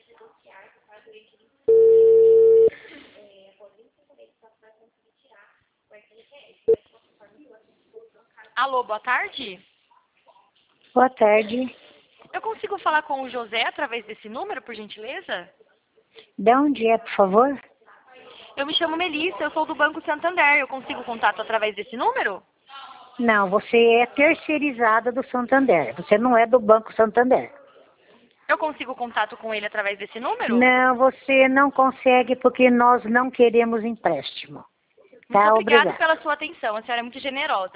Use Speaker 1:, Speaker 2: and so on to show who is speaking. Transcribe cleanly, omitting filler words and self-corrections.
Speaker 1: Alô, boa tarde.
Speaker 2: Boa tarde.
Speaker 1: Eu consigo falar com o José através desse número, por gentileza?
Speaker 2: De onde é, por favor?
Speaker 1: Eu me chamo Melissa, eu sou do Banco Santander. Eu consigo contato através desse número?
Speaker 2: Não, você é terceirizada do Santander. Você não é do Banco Santander.
Speaker 1: Eu consigo contato com ele através desse número?
Speaker 2: Não, você não consegue porque nós não queremos empréstimo.
Speaker 1: Muito
Speaker 2: Tá,
Speaker 1: obrigada
Speaker 2: obrigada.
Speaker 1: pela sua atenção, a senhora é muito generosa.